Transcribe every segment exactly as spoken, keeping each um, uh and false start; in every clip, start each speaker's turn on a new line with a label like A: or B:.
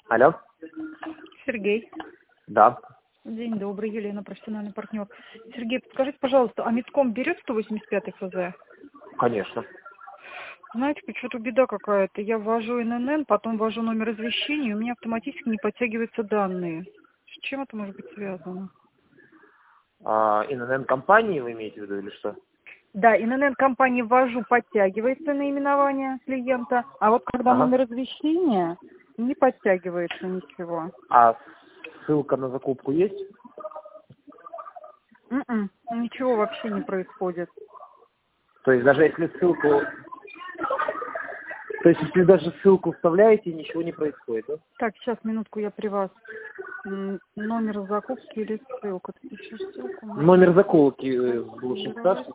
A: Алло.
B: Сергей.
A: Да.
B: День добрый, Елена, профессиональный партнер. Сергей, подскажите, пожалуйста, а Митком берет сто восемьдесят пятый ФЗ?
A: Конечно.
B: Знаете, почему-то беда какая-то. Я ввожу эн эн эн, потом ввожу номер извещения, и у меня автоматически не подтягиваются данные. С чем это может быть связано?
A: А, эн эн эн компании вы имеете в виду или что?
B: Да, эн эн эн компании ввожу, подтягивается наименование клиента, а вот когда
A: Ага.
B: номер извещения, не подтягивается ничего.
A: А ссылка на закупку есть?
B: М-м, ничего вообще не происходит.
A: То есть даже если ссылку... То есть если даже ссылку вставляете, ничего не происходит, да?
B: Так, сейчас, минутку, я при вас. М, Номер закупки или ссылка? Ты пишешь ссылку?
A: Номер закупки э, лучше ставьте.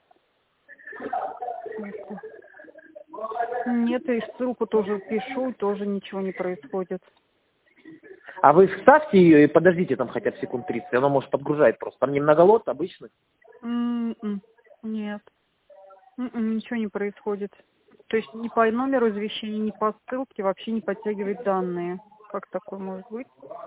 B: Ссылку. Нет, и ссылку тоже пишу, тоже ничего не происходит.
A: А вы вставьте ее и подождите там хотя бы секунд тридцать. Она может подгружать просто. Там не многолот обычный.
B: М-м, Нет. М-м, Ничего не происходит. То есть ни по номеру извещения, ни по ссылке вообще не подтягивает данные. Как такое может быть?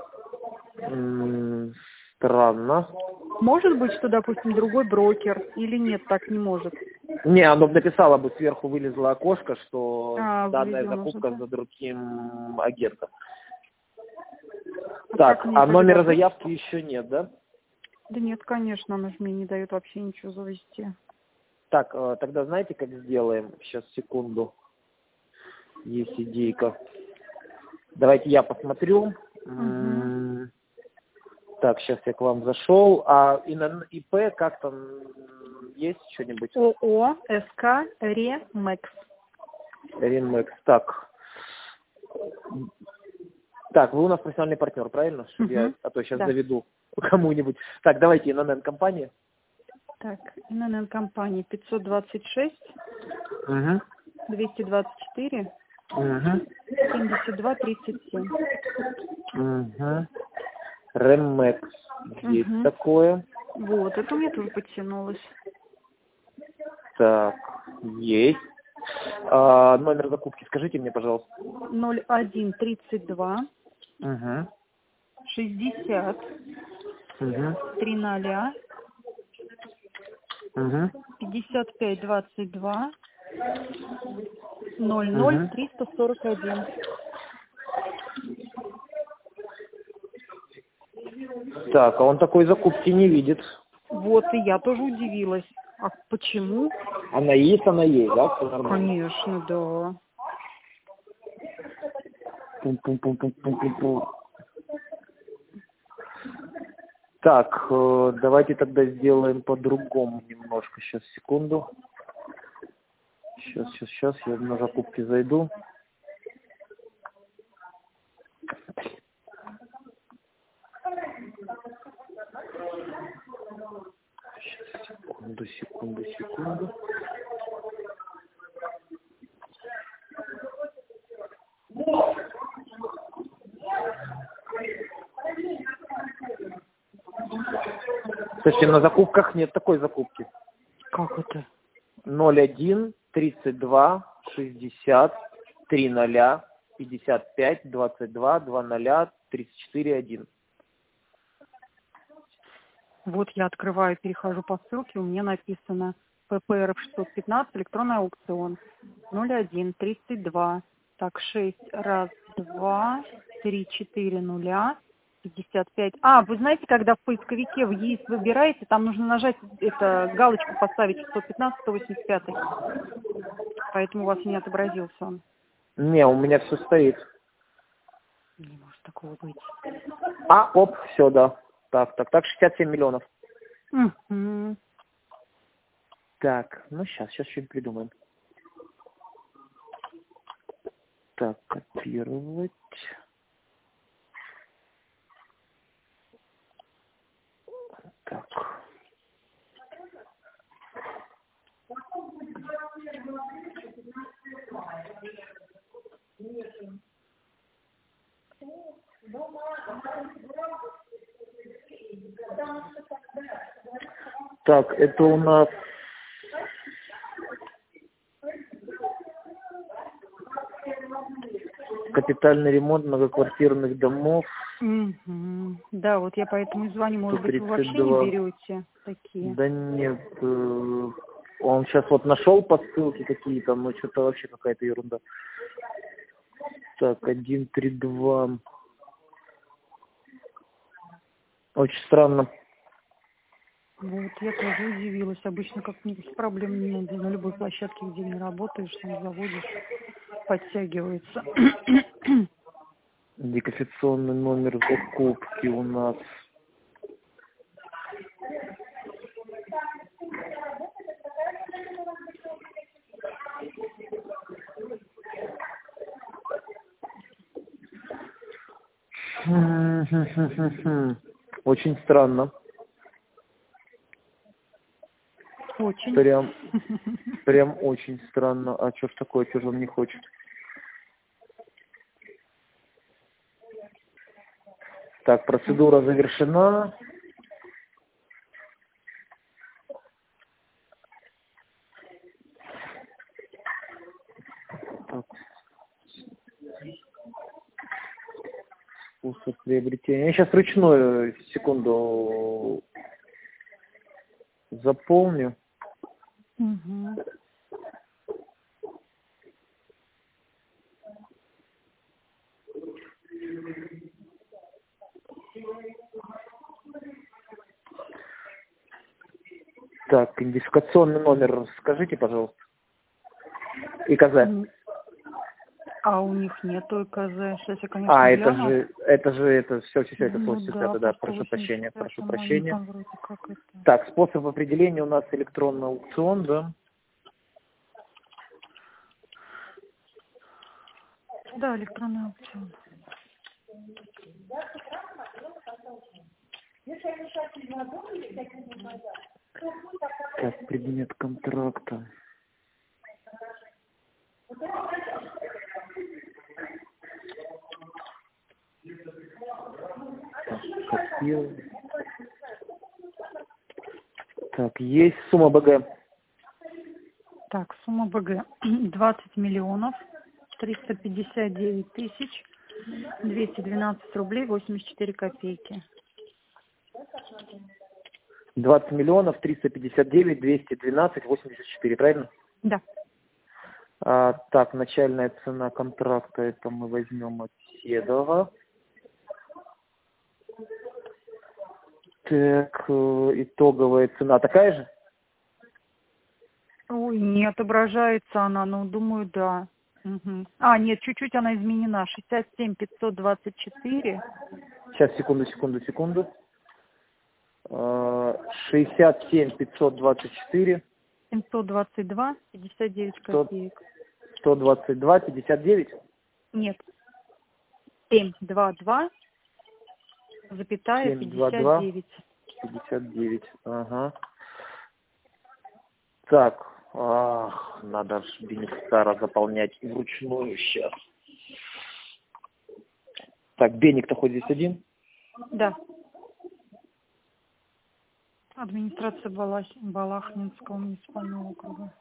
A: М, Странно.
B: Может быть, что, допустим, другой брокер или нет, так не может?
A: Не, оно бы написало бы, сверху вылезло окошко, что
B: А,
A: данная
B: выведен уже,
A: закупка
B: да?
A: за другим агентом.
B: А как
A: Так,
B: мне
A: а
B: тогда
A: номера
B: быть?
A: заявки еще нет, да?
B: Да нет, конечно, она же мне не дает вообще ничего завести.
A: Так, э, тогда знаете, как сделаем? Сейчас, секунду. Есть идейка. Давайте я посмотрю.
B: Угу.
A: М, Так, сейчас я к вам зашел. А и на ИП как там м, есть что-нибудь?
B: ООО СК Ремекс.
A: Ринмекс. Так. Так, вы у нас профессиональный партнер, правильно? Чтобы я,
B: Угу.
A: а то сейчас
B: Да.
A: заведу кому-нибудь. Так, давайте эн эн эн компания.
B: Так, эн эн эн компании пятьсот двадцать шесть
A: Угу.
B: двести двадцать четыре
A: Угу.
B: семьдесят два тридцать семь.
A: Угу. Ремекс. Есть
B: Угу.
A: такое.
B: Вот, это у меня тоже подтянулось.
A: Так, есть. А, номер закупки скажите мне, пожалуйста.
B: ноль один тридцать два
A: Угу.
B: шестьдесят
A: Угу.
B: три ноля
A: Угу.
B: пятьдесят пять двадцать два ноль ноль
A: Угу.
B: триста сорок один.
A: Так, а он такой закупки не видит.
B: Вот, и я тоже удивилась. А почему?
A: Она есть, она есть, да? Все нормально.
B: Конечно, да.
A: Пум-пум-пум-пум-пум-пум-пум. Так, э, давайте тогда сделаем по-другому немножко. Сейчас, секунду. Сейчас, сейчас, сейчас, я на закупки зайду. Сейчас, секунду, секунду, секунду. Слушайте, на закупках нет такой закупки.
B: Как это?
A: ноль один тридцать два шестьдесят три ноля пятьдесят пять двадцать два два ноля тридцать четыре один.
B: Вот я открываю, перехожу по ссылке, у меня написано пэ пэ эр шестьсот пятнадцать, электронный аукцион. ноль один тридцать два, так, шесть, раз, два, три, четыре, нуля, пятьдесят пять. А, вы знаете, когда в поисковике в ЕИС выбираете, там нужно нажать, это, галочку поставить шестьсот пятнадцать сто восемьдесят пять. Поэтому у вас не отобразился он.
A: Не, у меня все стоит.
B: Не может такого быть.
A: А, оп, все, да. Так, так, так, шестьдесят семь миллионов.
B: Угу.
A: Так, ну сейчас, сейчас что-нибудь придумаем. Так, копировать. Так. Так, это у нас... Капитальный ремонт многоквартирных домов.
B: Угу. Да, вот я поэтому и звоню. Может быть, вы вообще
A: сто тридцать два.
B: не берете такие?
A: Да нет, э, он сейчас вот нашел по ссылке какие-то, но что-то вообще какая-то ерунда. Так, один три два. Очень странно.
B: Вот, я тоже удивилась. Обычно как никаких проблем, ну, на любой площадке, где не работаешь, сам заводишь, подтягивается.
A: Идентификационный номер закупки у нас. Очень странно.
B: Очень.
A: Прям, прям очень странно. А что ж такое, что же он не хочет? Так, процедура завершена. Так. Способ приобретения. Я сейчас ручную, секунду, заполню.
B: Угу.
A: Так, идентификационный номер скажите, пожалуйста. И КЗ.
B: А у них нету КЗ. Сейчас я, конечно,
A: А, это
B: гляну.
A: же, это же, это все, все, все, это
B: Ну
A: восемьдесят
B: да,
A: пять, да,
B: по
A: прошу прощения,
B: сто восемьдесят пять,
A: прошу
B: там они
A: прощения.
B: там вроде как это.
A: Так, способ определения у нас электронный аукцион, да?
B: Да, электронный аукцион.
A: Так, предмет контракта. Так, копировать. Так, есть сумма БГ.
B: Так, сумма БГ двадцать миллионов триста пятьдесят девять тысяч двести двенадцать рублей восемьдесят четыре копейки.
A: двадцать миллионов триста пятьдесят девять двести двенадцать восемьдесят четыре, правильно?
B: Да.
A: А, так, начальная цена контракта, это мы возьмем от Седова. Так, э, итоговая цена такая же?
B: Ой, не отображается она, но думаю, да. Угу. А, нет, чуть-чуть она изменена. шестьдесят семь пятьсот двадцать четыре.
A: Сейчас, секунду, секунду, секунду. Э, шестьдесят семь пятьсот двадцать четыре.
B: семьсот двадцать два пятьдесят девять копеек.
A: сто двадцать два пятьдесят девять.
B: Нет. семь двадцать два запятая
A: семь двадцать два
B: пятьдесят девять.
A: пятьдесят девять. Ага. Так, ах, надо ж Бенестара заполнять вручную сейчас. Так, Беник-то хоть здесь один?
B: Да. Администрация Балах... Балахнинского муниципального округа.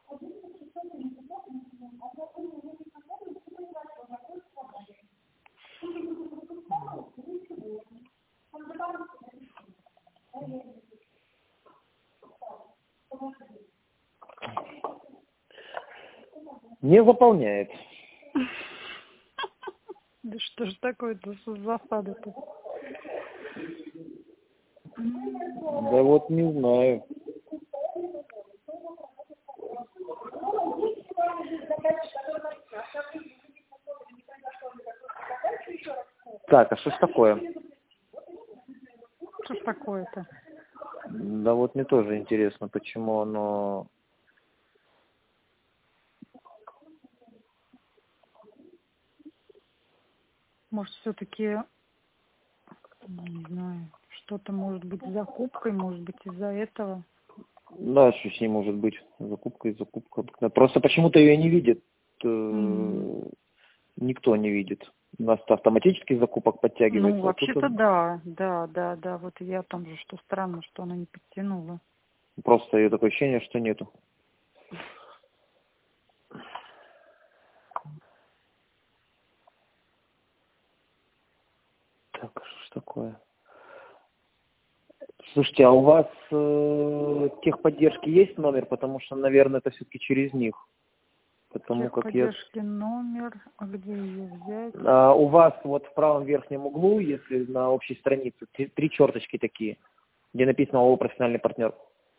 A: Не заполняет.
B: Да что ж такое-то за засада-то?
A: Да вот не знаю. Так, а что ж такое?
B: Что ж такое-то?
A: Да вот мне тоже интересно, почему оно...
B: Может, все-таки, не знаю, что-то может быть с закупкой, может быть, из-за этого.
A: Да, что с ней может быть? Закупка и закупка. Да, просто почему-то ее не видит.
B: Mm.
A: Никто не видит. У нас автоматически закупок подтягивается.
B: Ну,
A: А тут
B: вообще-то да, да, да, да. Вот я там же, что странно, что она не подтянула.
A: просто ее такое ощущение, что нету. Так, что ж такое? Слушайте, а у вас э, техподдержки есть номер? Потому что, наверное, это все-таки через них. Потому как я...
B: Техподдержки номер, а где ее взять?
A: А, у вас вот в правом верхнем углу, если на общей странице, три, три черточки такие, где написано ООО «Профессиональный партнер».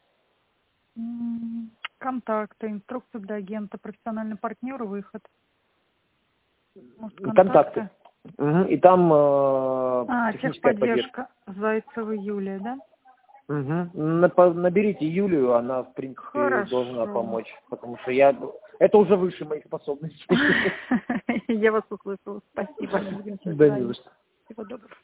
B: М, Контакты, инструкция для агента, профессиональный партнер, выход. Может,
A: Контакты. Угу. И там э,
B: А,
A: техническая поддержка.
B: техподдержка Зайцева Юлия, да?
A: Угу. Наберите Юлию, она, в принципе,
B: Хорошо.
A: должна помочь, потому что я... Это уже выше моих способностей.
B: Я вас услышала. Спасибо. Будем
A: Да не за что.
B: Всего доброго.